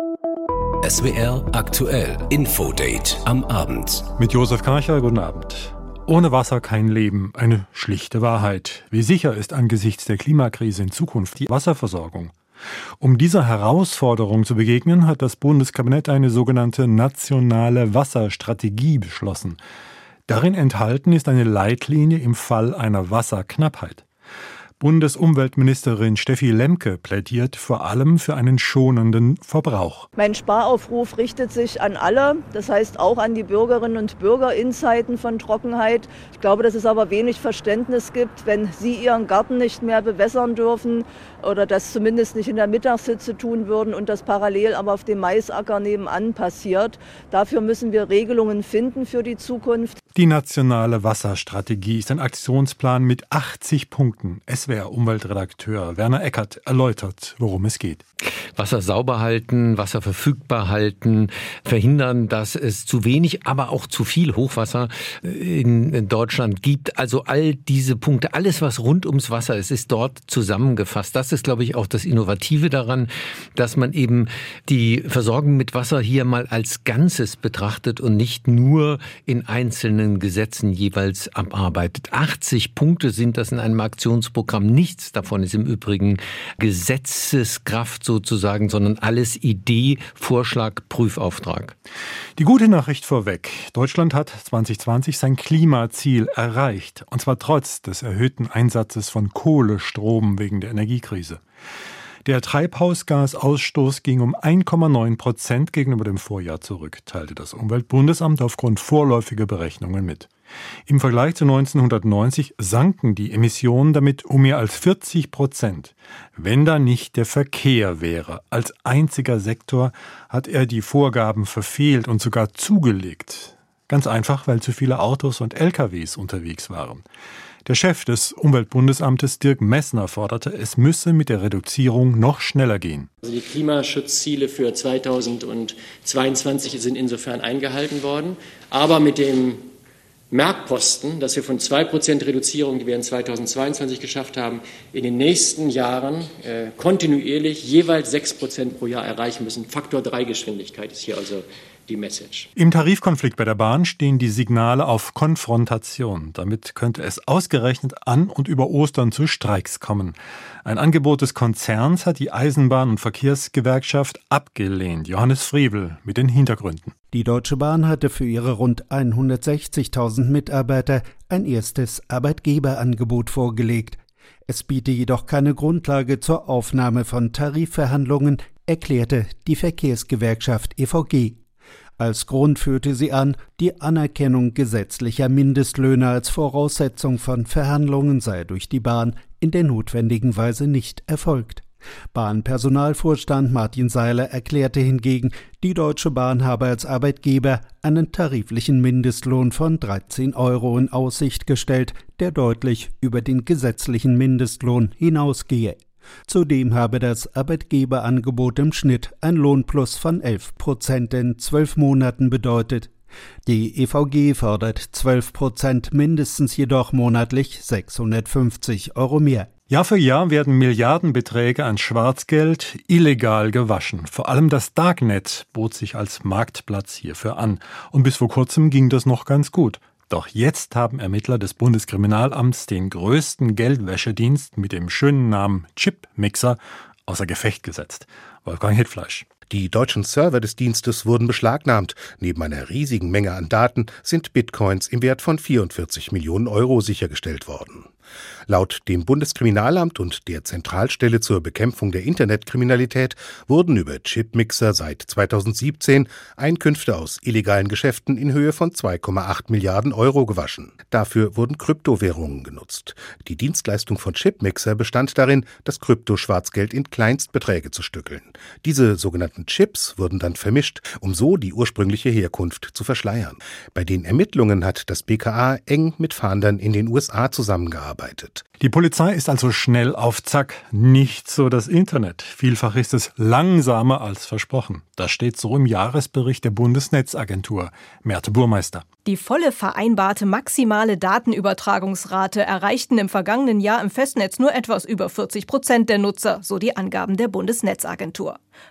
SWR aktuell Infodate am Abend. Mit Josef Karcher, guten Abend. Ohne Wasser kein Leben, eine schlichte Wahrheit. Wie sicher ist angesichts der Klimakrise in Zukunft die Wasserversorgung? Um dieser Herausforderung zu begegnen, hat das Bundeskabinett eine sogenannte nationale Wasserstrategie beschlossen. Darin enthalten ist eine Leitlinie im Fall einer Wasserknappheit. Bundesumweltministerin Steffi Lemke plädiert vor allem für einen schonenden Verbrauch. Mein Sparaufruf richtet sich an alle, das heißt auch an die Bürgerinnen und Bürger in Zeiten von Trockenheit. Ich glaube, dass es aber wenig Verständnis gibt, wenn sie ihren Garten nicht mehr bewässern dürfen oder das zumindest nicht in der Mittagshitze tun würden und das parallel aber auf dem Maisacker nebenan passiert. Dafür müssen wir Regelungen finden für die Zukunft. Die nationale Wasserstrategie ist ein Aktionsplan mit 80 Punkten. SWR-Umweltredakteur Werner Eckert erläutert, worum es geht. Wasser sauber halten, Wasser verfügbar halten, verhindern, dass es zu wenig, aber auch zu viel Hochwasser in Deutschland gibt. Also all diese Punkte, alles was rund ums Wasser ist, ist dort zusammengefasst. Das ist, glaube ich, auch das Innovative daran, dass man eben die Versorgung mit Wasser hier mal als Ganzes betrachtet und nicht nur in einzelnen Gesetzen jeweils abarbeitet. 80 Punkte sind das in einem Aktionsprogramm. Nichts davon ist im Übrigen Gesetzeskraft sozusagen, sondern alles Idee, Vorschlag, Prüfauftrag. Die gute Nachricht vorweg. Deutschland hat 2020 sein Klimaziel erreicht. Und zwar trotz des erhöhten Einsatzes von Kohlestrom wegen der Energiekrise. Der Treibhausgasausstoß ging um 1,9% gegenüber dem Vorjahr zurück, teilte das Umweltbundesamt aufgrund vorläufiger Berechnungen mit. Im Vergleich zu 1990 sanken die Emissionen damit um mehr als 40%. Wenn da nicht der Verkehr wäre. Als einziger Sektor hat er die Vorgaben verfehlt und sogar zugelegt. Ganz einfach, weil zu viele Autos und LKWs unterwegs waren. Der Chef des Umweltbundesamtes Dirk Messner forderte, es müsse mit der Reduzierung noch schneller gehen. Also die Klimaschutzziele für 2022 sind insofern eingehalten worden, aber mit dem Merkposten, dass wir von 2% Reduzierung, die wir in 2022 geschafft haben, in den nächsten Jahren kontinuierlich jeweils 6% pro Jahr erreichen müssen. Faktor 3 Geschwindigkeit ist hier also die Message. Im Tarifkonflikt bei der Bahn stehen die Signale auf Konfrontation. Damit könnte es ausgerechnet an und über Ostern zu Streiks kommen. Ein Angebot des Konzerns hat die Eisenbahn- und Verkehrsgewerkschaft abgelehnt. Johannes Frevel mit den Hintergründen. Die Deutsche Bahn hatte für ihre rund 160.000 Mitarbeiter ein erstes Arbeitgeberangebot vorgelegt. Es biete jedoch keine Grundlage zur Aufnahme von Tarifverhandlungen, erklärte die Verkehrsgewerkschaft EVG. Als Grund führte sie an, die Anerkennung gesetzlicher Mindestlöhne als Voraussetzung von Verhandlungen sei durch die Bahn in der notwendigen Weise nicht erfolgt. Bahnpersonalvorstand Martin Seiler erklärte hingegen, die Deutsche Bahn habe als Arbeitgeber einen tariflichen Mindestlohn von 13 € in Aussicht gestellt, der deutlich über den gesetzlichen Mindestlohn hinausgehe. Zudem habe das Arbeitgeberangebot im Schnitt ein Lohnplus von 11% in 12 Monaten bedeutet. Die EVG fordert 12% mindestens, jedoch monatlich 650 € mehr. Jahr für Jahr werden Milliardenbeträge an Schwarzgeld illegal gewaschen. Vor allem das Darknet bot sich als Marktplatz hierfür an. Und bis vor kurzem ging das noch ganz gut. Doch jetzt haben Ermittler des Bundeskriminalamts den größten Geldwäschedienst mit dem schönen Namen Chipmixer außer Gefecht gesetzt. Wolfgang Hittfleisch. Die deutschen Server des Dienstes wurden beschlagnahmt. Neben einer riesigen Menge an Daten sind Bitcoins im Wert von 44 Millionen € sichergestellt worden. Laut dem Bundeskriminalamt und der Zentralstelle zur Bekämpfung der Internetkriminalität wurden über Chipmixer seit 2017 Einkünfte aus illegalen Geschäften in Höhe von 2,8 Milliarden € gewaschen. Dafür wurden Kryptowährungen genutzt. Die Dienstleistung von Chipmixer bestand darin, das Kryptoschwarzgeld in Kleinstbeträge zu stückeln. Diese sogenannten Chips wurden dann vermischt, um so die ursprüngliche Herkunft zu verschleiern. Bei den Ermittlungen hat das BKA eng mit Fahndern in den USA zusammengearbeitet. Die Polizei ist also schnell auf Zack. Nicht so das Internet. Vielfach ist es langsamer als versprochen. Das steht so im Jahresbericht der Bundesnetzagentur. Merte Burmeister. Die volle vereinbarte maximale Datenübertragungsrate erreichten im vergangenen Jahr im Festnetz nur etwas über 40% der Nutzer, so die Angaben der Bundesnetzagentur. Bei gut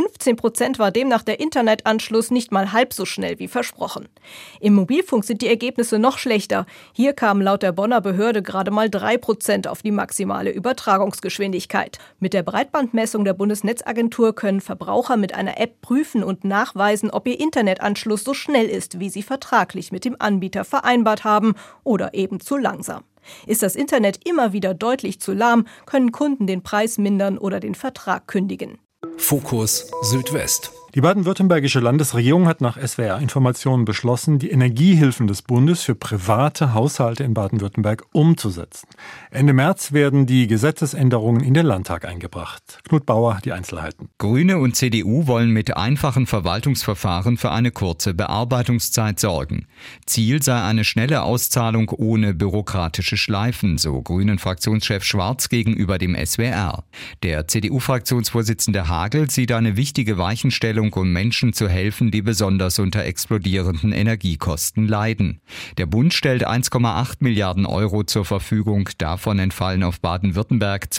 15% war demnach der Internetanschluss nicht mal halb so schnell wie versprochen. Im Mobilfunk sind die Ergebnisse noch schlechter. Hier kamen laut der Bonner Behörde gerade mal 3% auf die maximale Übertragungsgeschwindigkeit. Mit der Breitbandmessung der Bundesnetzagentur können Verbraucher mit einer App prüfen und nachweisen, ob ihr Internetanschluss so schnell ist, wie sie vertraglich mit dem Anbieter vereinbart haben oder eben zu langsam. Ist das Internet immer wieder deutlich zu lahm, können Kunden den Preis mindern oder den Vertrag kündigen. Fokus Südwest. Die baden-württembergische Landesregierung hat nach SWR-Informationen beschlossen, die Energiehilfen des Bundes für private Haushalte in Baden-Württemberg umzusetzen. Ende März werden die Gesetzesänderungen in den Landtag eingebracht. Knut Bauer, die Einzelheiten. Grüne und CDU wollen mit einfachen Verwaltungsverfahren für eine kurze Bearbeitungszeit sorgen. Ziel sei eine schnelle Auszahlung ohne bürokratische Schleifen, so Grünen-Fraktionschef Schwarz gegenüber dem SWR. Der CDU-Fraktionsvorsitzende Hagel sieht eine wichtige Weichenstellung, um Menschen zu helfen, die besonders unter explodierenden Energiekosten leiden. Der Bund stellt 1,8 Milliarden Euro zur Verfügung. Davon entfallen auf Baden-Württemberg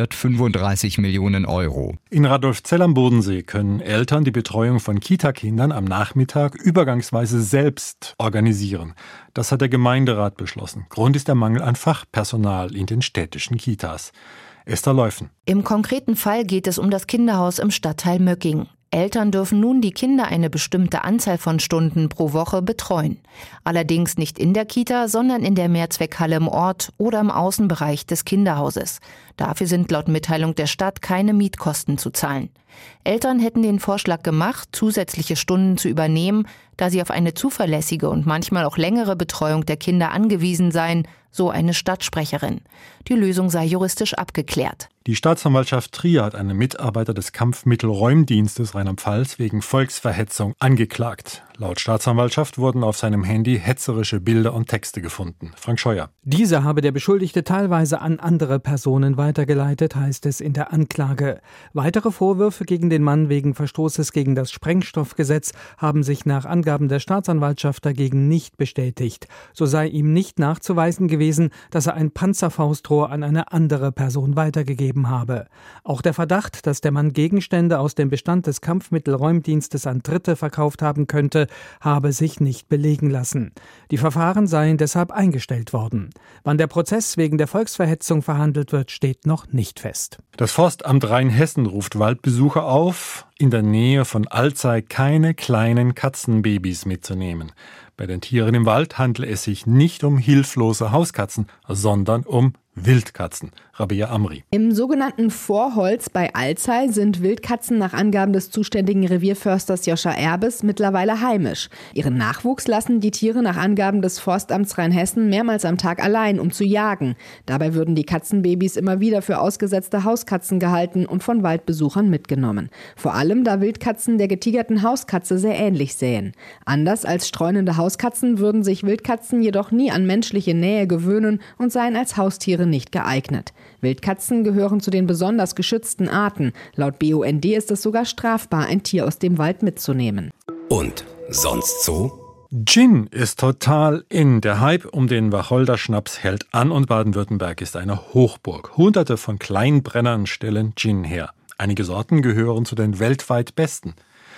235 Millionen Euro. In Radolfzell am Bodensee können Eltern die Betreuung von Kitakindern am Nachmittag übergangsweise selbst organisieren. Das hat der Gemeinderat beschlossen. Grund ist der Mangel an Fachpersonal in den städtischen Kitas. Esther Leufen. Im konkreten Fall geht es um das Kinderhaus im Stadtteil Möcking. Eltern dürfen nun die Kinder eine bestimmte Anzahl von Stunden pro Woche betreuen. Allerdings nicht in der Kita, sondern in der Mehrzweckhalle im Ort oder im Außenbereich des Kinderhauses. Dafür sind laut Mitteilung der Stadt keine Mietkosten zu zahlen. Eltern hätten den Vorschlag gemacht, zusätzliche Stunden zu übernehmen, da sie auf eine zuverlässige und manchmal auch längere Betreuung der Kinder angewiesen seien, so eine Stadtsprecherin. Die Lösung sei juristisch abgeklärt. Die Staatsanwaltschaft Trier hat einen Mitarbeiter des Kampfmittelräumdienstes Rheinland-Pfalz wegen Volksverhetzung angeklagt. Laut Staatsanwaltschaft wurden auf seinem Handy hetzerische Bilder und Texte gefunden. Frank Scheuer. Dieser habe der Beschuldigte teilweise an andere Personen weitergeleitet, heißt es in der Anklage. Weitere Vorwürfe gegen den Mann wegen Verstoßes gegen das Sprengstoffgesetz haben sich nach Angaben der Staatsanwaltschaft dagegen nicht bestätigt. So sei ihm nicht nachzuweisen gewesen, dass er ein Panzerfaustrohr an eine andere Person weitergegeben habe. Auch der Verdacht, dass der Mann Gegenstände aus dem Bestand des Kampfmittelräumdienstes an Dritte verkauft haben könnte, habe sich nicht belegen lassen. Die Verfahren seien deshalb eingestellt worden. Wann der Prozess wegen der Volksverhetzung verhandelt wird, steht noch nicht fest. Das Forstamt Rheinhessen ruft Waldbesucher auf, in der Nähe von Alzey keine kleinen Katzenbabys mitzunehmen. Bei den Tieren im Wald handle es sich nicht um hilflose Hauskatzen, sondern um Wildkatzen. Rabea Amri. Im sogenannten Vorholz bei Alzey sind Wildkatzen nach Angaben des zuständigen Revierförsters Joscha Erbes mittlerweile heimisch. Ihren Nachwuchs lassen die Tiere nach Angaben des Forstamts Rheinhessen mehrmals am Tag allein, um zu jagen. Dabei würden die Katzenbabys immer wieder für ausgesetzte Hauskatzen gehalten und von Waldbesuchern mitgenommen. Vor allem, da Wildkatzen der getigerten Hauskatze sehr ähnlich sähen. Anders als streunende Hauskatzen würden sich Wildkatzen jedoch nie an menschliche Nähe gewöhnen und seien als Haustiere nicht geeignet. Wildkatzen gehören zu den besonders geschützten Arten. Laut BUND ist es sogar strafbar, ein Tier aus dem Wald mitzunehmen. Und sonst so? Gin ist total in. Der Hype um den Wacholderschnaps hält an und Baden-Württemberg ist eine Hochburg. Hunderte von Kleinbrennern stellen Gin her. Einige Sorten gehören zu den weltweit besten.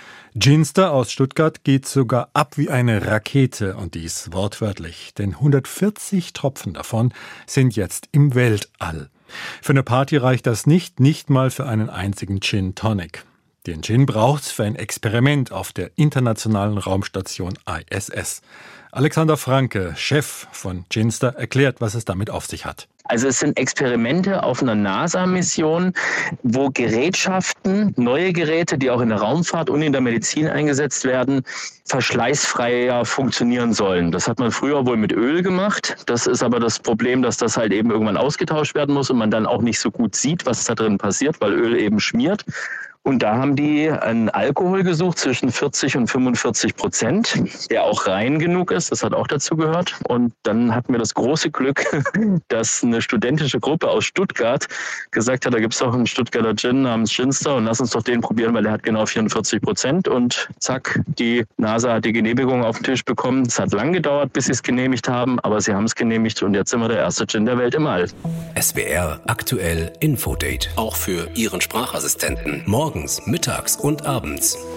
Ginster aus Stuttgart geht sogar ab wie eine Rakete und dies wortwörtlich, denn 140 Tropfen davon sind jetzt im Weltall. Für eine Party reicht das nicht mal für einen einzigen Gin Tonic. Den Gin braucht's für ein Experiment auf der internationalen Raumstation ISS. Alexander Franke, Chef von Ginster, erklärt, was es damit auf sich hat. Also es sind Experimente auf einer NASA-Mission, wo Gerätschaften, neue Geräte, die auch in der Raumfahrt und in der Medizin eingesetzt werden, verschleißfreier funktionieren sollen. Das hat man früher wohl mit Öl gemacht. Das ist aber das Problem, dass das halt eben irgendwann ausgetauscht werden muss und man dann auch nicht so gut sieht, was da drin passiert, weil Öl eben schmiert. Und da haben die einen Alkohol gesucht zwischen 40 und 45%, der auch rein genug ist. Das hat auch dazu gehört. Und dann hatten wir das große Glück, dass eine studentische Gruppe aus Stuttgart gesagt hat, da gibt es doch einen Stuttgarter Gin namens Ginster und lass uns doch den probieren, weil der hat genau 44%. Und zack, die NASA hat die Genehmigung auf den Tisch bekommen. Es hat lang gedauert, bis sie es genehmigt haben, aber sie haben es genehmigt und jetzt sind wir der erste Gin der Welt im All. SWR aktuell Infodate. Auch für Ihren Sprachassistenten. Morgen morgens, mittags und abends.